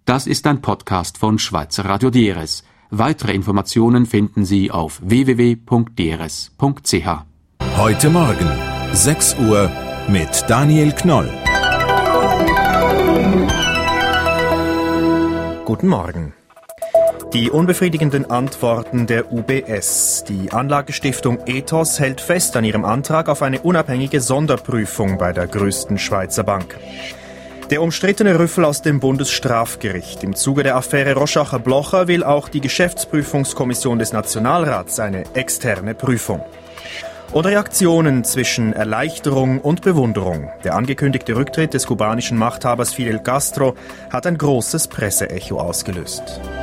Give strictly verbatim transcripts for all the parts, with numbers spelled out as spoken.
Das ist ein Podcast von Schweizer Radio D R S. Weitere Informationen finden Sie auf w w w punkt d r s punkt c h. Heute Morgen, sechs Uhr, mit Daniel Knoll. Guten Morgen. Die unbefriedigenden Antworten der U B S. Die Anlagestiftung Ethos hält fest an ihrem Antrag auf eine unabhängige Sonderprüfung bei der größten Schweizer Bank. Der umstrittene Rüffel aus dem Bundesstrafgericht. Im Zuge der Affäre Roschacher-Blocher will auch die Geschäftsprüfungskommission des Nationalrats eine externe Prüfung. Und Reaktionen zwischen Erleichterung und Bewunderung. Der angekündigte Rücktritt des kubanischen Machthabers Fidel Castro hat ein großes Presseecho ausgelöst.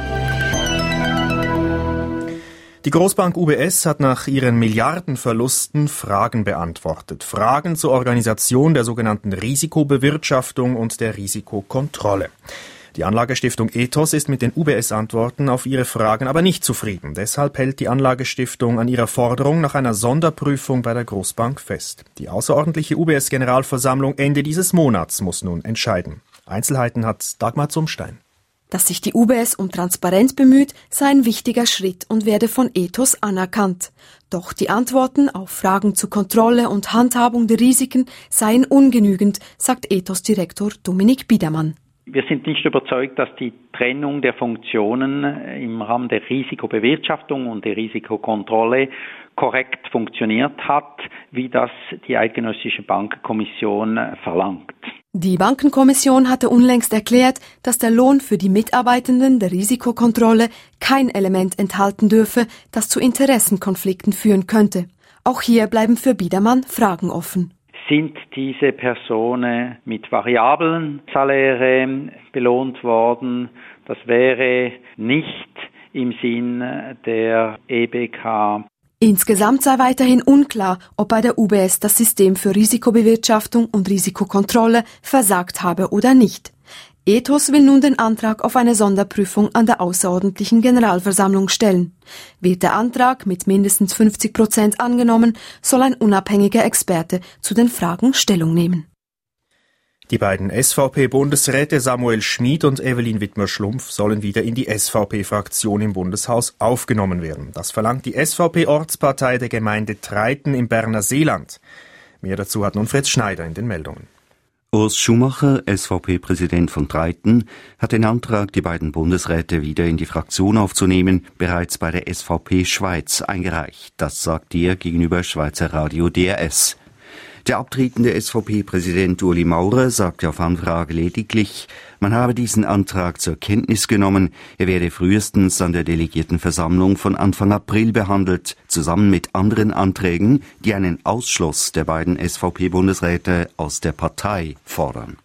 Die Großbank U B S hat nach ihren Milliardenverlusten Fragen beantwortet. Fragen zur Organisation der sogenannten Risikobewirtschaftung und der Risikokontrolle. Die Anlagestiftung Ethos ist mit den U B S-Antworten auf ihre Fragen aber nicht zufrieden. Deshalb hält die Anlagestiftung an ihrer Forderung nach einer Sonderprüfung bei der Großbank fest. Die außerordentliche U B S-Generalversammlung Ende dieses Monats muss nun entscheiden. Einzelheiten hat Dagmar Zumstein. Dass sich die U B S um Transparenz bemüht, sei ein wichtiger Schritt und werde von Ethos anerkannt. Doch die Antworten auf Fragen zur Kontrolle und Handhabung der Risiken seien ungenügend, sagt Ethos-Direktor Dominik Biedermann. Wir sind nicht überzeugt, dass die Trennung der Funktionen im Rahmen der Risikobewirtschaftung und der Risikokontrolle korrekt funktioniert hat, wie das die Eidgenössische Bankenkommission verlangt. Die Bankenkommission hatte unlängst erklärt, dass der Lohn für die Mitarbeitenden der Risikokontrolle kein Element enthalten dürfe, das zu Interessenkonflikten führen könnte. Auch hier bleiben für Biedermann Fragen offen. Sind diese Personen mit variablen Saläre belohnt worden? Das wäre nicht im Sinn der E B K. Insgesamt sei weiterhin unklar, ob bei der U B S das System für Risikobewirtschaftung und Risikokontrolle versagt habe oder nicht. Ethos will nun den Antrag auf eine Sonderprüfung an der außerordentlichen Generalversammlung stellen. Wird der Antrag mit mindestens fünfzig Prozent angenommen, soll ein unabhängiger Experte zu den Fragen Stellung nehmen. Die beiden S V P-Bundesräte Samuel Schmid und Evelyn Wittmer-Schlumpf sollen wieder in die S V P-Fraktion im Bundeshaus aufgenommen werden. Das verlangt die S V P-Ortspartei der Gemeinde Treiten im Berner Seeland. Mehr dazu hat nun Fritz Schneider in den Meldungen. Urs Schumacher, S V P-Präsident von Treiten, hat den Antrag, die beiden Bundesräte wieder in die Fraktion aufzunehmen, bereits bei der S V P Schweiz eingereicht. Das sagt er gegenüber Schweizer Radio D R S. Der abtretende S V P-Präsident Ueli Maurer sagte auf Anfrage lediglich, man habe diesen Antrag zur Kenntnis genommen, er werde frühestens an der Delegiertenversammlung von Anfang April behandelt, zusammen mit anderen Anträgen, die einen Ausschluss der beiden S V P-Bundesräte aus der Partei fordern.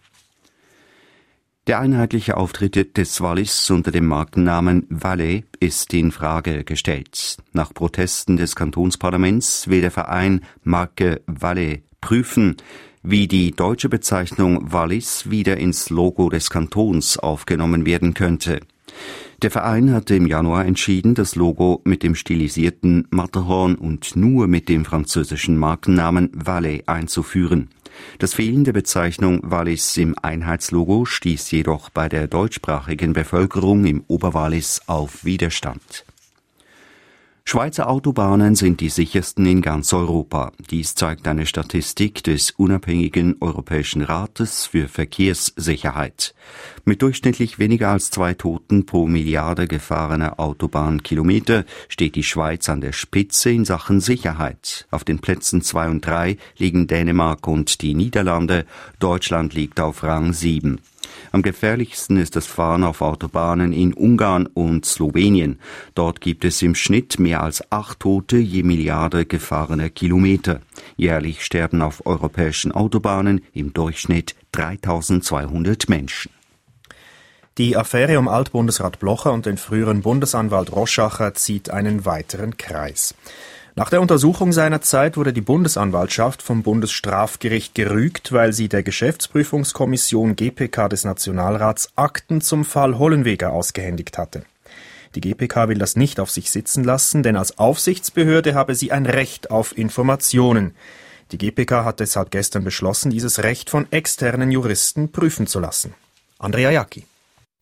Der einheitliche Auftritt des Wallis unter dem Markennamen Valais ist in Frage gestellt. Nach Protesten des Kantonsparlaments will der Verein Marke Valais prüfen, wie die deutsche Bezeichnung Wallis wieder ins Logo des Kantons aufgenommen werden könnte. Der Verein hatte im Januar entschieden, das Logo mit dem stilisierten Matterhorn und nur mit dem französischen Markennamen Valais einzuführen. Das Fehlen der Bezeichnung Wallis im Einheitslogo stieß jedoch bei der deutschsprachigen Bevölkerung im Oberwallis auf Widerstand. Schweizer Autobahnen sind die sichersten in ganz Europa. Dies zeigt eine Statistik des unabhängigen Europäischen Rates für Verkehrssicherheit. Mit durchschnittlich weniger als zwei Toten pro Milliarde gefahrener Autobahnkilometer steht die Schweiz an der Spitze in Sachen Sicherheit. Auf den Plätzen zwei und drei liegen Dänemark und die Niederlande. Deutschland liegt auf Rang sieben. Am gefährlichsten ist das Fahren auf Autobahnen in Ungarn und Slowenien. Dort gibt es im Schnitt mehr als acht Tote je Milliarde gefahrener Kilometer. Jährlich sterben auf europäischen Autobahnen im Durchschnitt dreitausendzweihundert Menschen. Die Affäre um Altbundesrat Blocher und den früheren Bundesanwalt Roschacher zieht einen weiteren Kreis. Nach der Untersuchung seiner Zeit wurde die Bundesanwaltschaft vom Bundesstrafgericht gerügt, weil sie der Geschäftsprüfungskommission G P K des Nationalrats Akten zum Fall Hollenweger ausgehändigt hatte. Die G P K will das nicht auf sich sitzen lassen, denn als Aufsichtsbehörde habe sie ein Recht auf Informationen. Die G P K hat deshalb gestern beschlossen, dieses Recht von externen Juristen prüfen zu lassen. Andrea Jacki.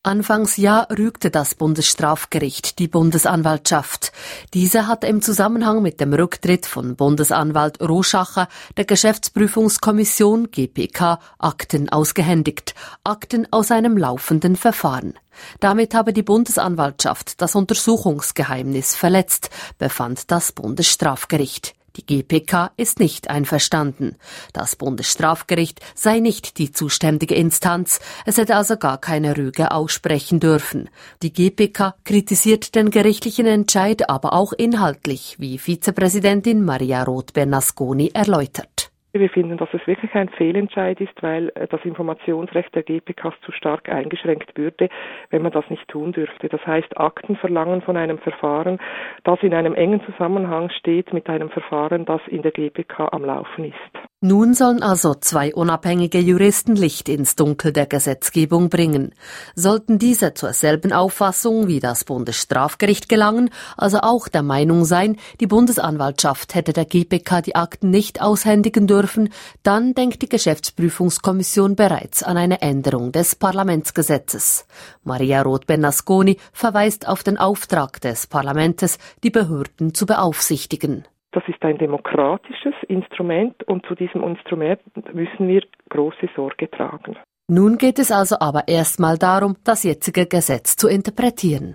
Anfangsjahr rügte das Bundesstrafgericht die Bundesanwaltschaft. Diese hatte im Zusammenhang mit dem Rücktritt von Bundesanwalt Roschacher der Geschäftsprüfungskommission G P K Akten ausgehändigt, Akten aus einem laufenden Verfahren. Damit habe die Bundesanwaltschaft das Untersuchungsgeheimnis verletzt, befand das Bundesstrafgericht. Die G P K ist nicht einverstanden. Das Bundesstrafgericht sei nicht die zuständige Instanz, es hätte also gar keine Rüge aussprechen dürfen. Die G P K kritisiert den gerichtlichen Entscheid aber auch inhaltlich, wie Vizepräsidentin Maria Roth-Bernasconi erläutert. Wir finden, dass es wirklich ein Fehlentscheid ist, weil das Informationsrecht der G P K zu stark eingeschränkt würde, wenn man das nicht tun dürfte. Das heißt, Akten verlangen von einem Verfahren, das in einem engen Zusammenhang steht mit einem Verfahren, das in der G P K am Laufen ist. Nun sollen also zwei unabhängige Juristen Licht ins Dunkel der Gesetzgebung bringen. Sollten diese zur selben Auffassung wie das Bundesstrafgericht gelangen, also auch der Meinung sein, die Bundesanwaltschaft hätte der G P K die Akten nicht aushändigen dürfen, dann denkt die Geschäftsprüfungskommission bereits an eine Änderung des Parlamentsgesetzes. Maria Roth-Bernasconi verweist auf den Auftrag des Parlaments, die Behörden zu beaufsichtigen. Das ist ein demokratisches Instrument und zu diesem Instrument müssen wir große Sorge tragen. Nun geht es also aber erstmal darum, das jetzige Gesetz zu interpretieren.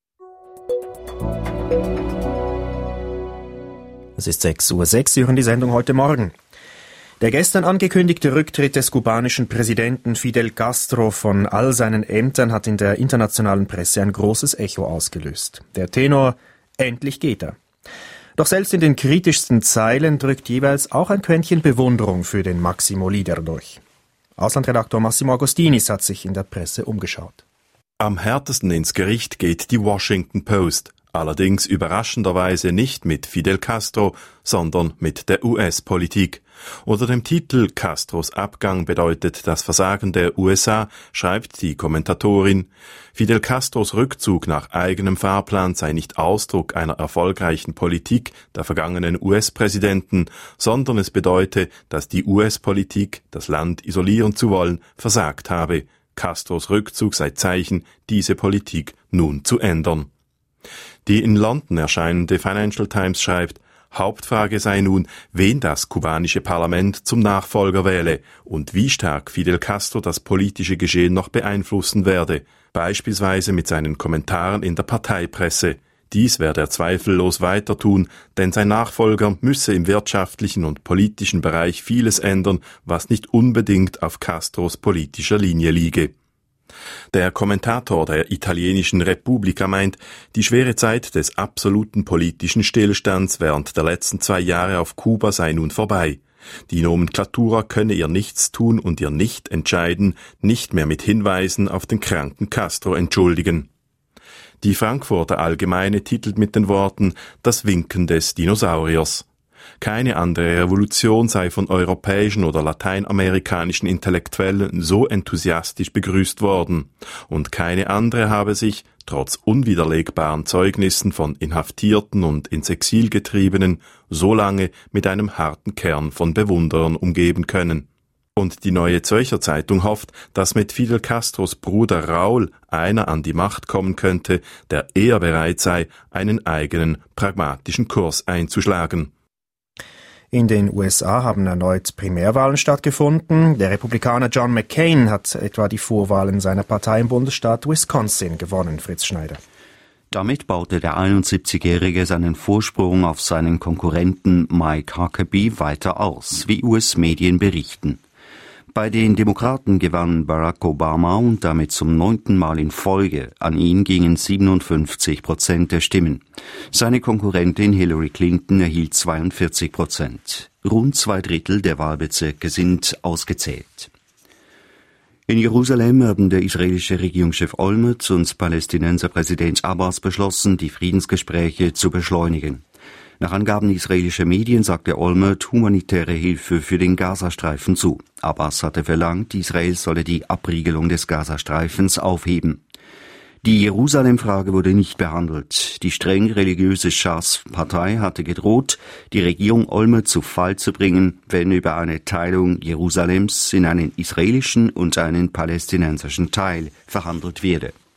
Es ist sechs Uhr sechs, Sie hören die Sendung heute Morgen. Der gestern angekündigte Rücktritt des kubanischen Präsidenten Fidel Castro von all seinen Ämtern hat in der internationalen Presse ein großes Echo ausgelöst. Der Tenor: Endlich geht er. Doch selbst in den kritischsten Zeilen drückt jeweils auch ein Quäntchen Bewunderung für den Maximo Leader durch. Auslandredaktor Massimo Agostinis hat sich in der Presse umgeschaut. Am härtesten ins Gericht geht die Washington Post. Allerdings überraschenderweise nicht mit Fidel Castro, sondern mit der U S-Politik. Unter dem Titel »Castros Abgang bedeutet das Versagen der U S A« schreibt die Kommentatorin, Fidel Castros Rückzug nach eigenem Fahrplan sei nicht Ausdruck einer erfolgreichen Politik der vergangenen U S-Präsidenten, sondern es bedeute, dass die U S-Politik, das Land isolieren zu wollen, versagt habe. Castros Rückzug sei Zeichen, diese Politik nun zu ändern. Die in London erscheinende Financial Times schreibt, Hauptfrage sei nun, wen das kubanische Parlament zum Nachfolger wähle und wie stark Fidel Castro das politische Geschehen noch beeinflussen werde, beispielsweise mit seinen Kommentaren in der Parteipresse. Dies werde er zweifellos weiter tun, denn sein Nachfolger müsse im wirtschaftlichen und politischen Bereich vieles ändern, was nicht unbedingt auf Castros politischer Linie liege. Der Kommentator der italienischen Repubblica meint, die schwere Zeit des absoluten politischen Stillstands während der letzten zwei Jahre auf Kuba sei nun vorbei. Die Nomenklatura könne ihr nichts tun und ihr Nicht-Entscheiden nicht mehr mit Hinweisen auf den kranken Castro entschuldigen. Die Frankfurter Allgemeine titelt mit den Worten »Das Winken des Dinosauriers«. Keine andere Revolution sei von europäischen oder lateinamerikanischen Intellektuellen so enthusiastisch begrüßt worden, und keine andere habe sich, trotz unwiderlegbaren Zeugnissen von Inhaftierten und ins Exil getriebenen, so lange mit einem harten Kern von Bewunderern umgeben können. Und die Neue Zürcher Zeitung hofft, dass mit Fidel Castros Bruder Raúl einer an die Macht kommen könnte, der eher bereit sei, einen eigenen, pragmatischen Kurs einzuschlagen. In den U S A haben erneut Primärwahlen stattgefunden. Der Republikaner John McCain hat etwa die Vorwahlen seiner Partei im Bundesstaat Wisconsin gewonnen. Fritz Schneider. Damit baute der einundsiebzigjährige seinen Vorsprung auf seinen Konkurrenten Mike Huckabee weiter aus, wie U S-Medien berichten. Bei den Demokraten gewann Barack Obama und damit zum neunten Mal in Folge. An ihn gingen siebenundfünfzig Prozent der Stimmen. Seine Konkurrentin Hillary Clinton erhielt zweiundvierzig Prozent. Rund zwei Drittel der Wahlbezirke sind ausgezählt. In Jerusalem haben der israelische Regierungschef Olmert und Palästinenser Präsident Abbas beschlossen, die Friedensgespräche zu beschleunigen. Nach Angaben israelischer Medien sagte Olmert humanitäre Hilfe für den Gazastreifen zu. Abbas hatte verlangt, Israel solle die Abriegelung des Gazastreifens aufheben. Die Jerusalem-Frage wurde nicht behandelt. Die streng religiöse Schas-Partei hatte gedroht, die Regierung Olmert zu Fall zu bringen, wenn über eine Teilung Jerusalems in einen israelischen und einen palästinensischen Teil verhandelt werde.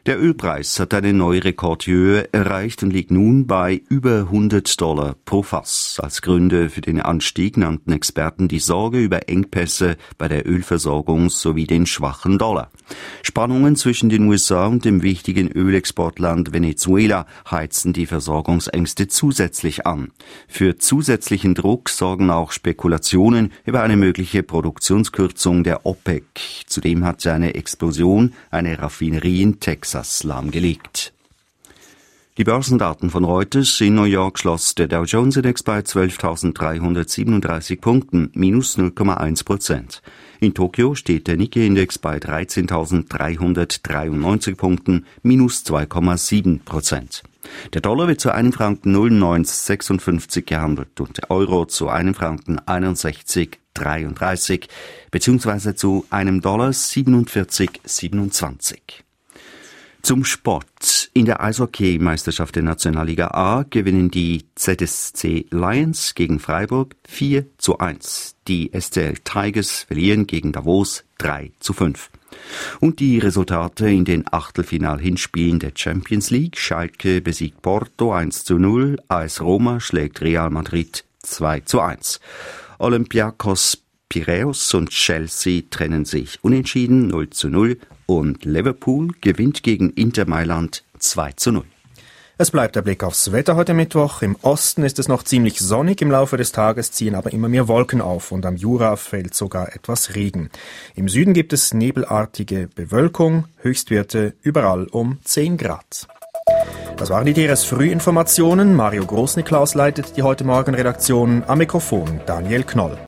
Der Ölpreis hat eine neue Rekordhöhe erreicht und liegt nun bei über hundert Dollar pro Fass. Als Gründe für den Anstieg nannten Experten die Sorge über Engpässe bei der Ölversorgung sowie den schwachen Dollar. Spannungen zwischen den U S A und dem wichtigen Ölexportland Venezuela heizen die Versorgungsängste zusätzlich an. Für zusätzlichen Druck sorgen auch Spekulationen über eine mögliche Produktionskürzung der OPEC. Zudem hat eine Explosion eine Raffinerie in Texas lahmgelegt. Die Börsendaten von Reuters: In New York schloss der Dow Jones Index bei zwölftausenddreihundertsiebenunddreißig Punkten, minus null Komma eins Prozent. In Tokio steht der Nikkei-Index bei dreizehntausenddreihundertdreiundneunzig Punkten, minus zwei Komma sieben Prozent. Der Dollar wird zu einem Franken null Komma neun sechsundfünfzig gehandelt und der Euro zu einem Franken einundsechzig Komma dreiunddreißig beziehungsweise zu einem Dollar siebenundvierzig Komma siebenundzwanzig. Zum Sport. In der Eishockey-Meisterschaft der Nationalliga A gewinnen die Z S C Lions gegen Freiburg vier zu eins. Die S T L Tigers verlieren gegen Davos drei zu fünf. Und die Resultate in den Achtelfinal-Hinspielen der Champions League: Schalke besiegt Porto eins zu null, A S Roma schlägt Real Madrid zwei zu eins. Olympiakos Piräus und Chelsea trennen sich unentschieden null zu null und Liverpool gewinnt gegen Inter Mailand zwei zu null. Es bleibt der Blick aufs Wetter heute Mittwoch. Im Osten ist es noch ziemlich sonnig, im Laufe des Tages ziehen aber immer mehr Wolken auf und am Jura fällt sogar etwas Regen. Im Süden gibt es nebelartige Bewölkung, Höchstwerte überall um zehn Grad. Das waren die D R S Frühinformationen. Mario Großniklaus leitet die heute Morgen Redaktion, am Mikrofon Daniel Knoll.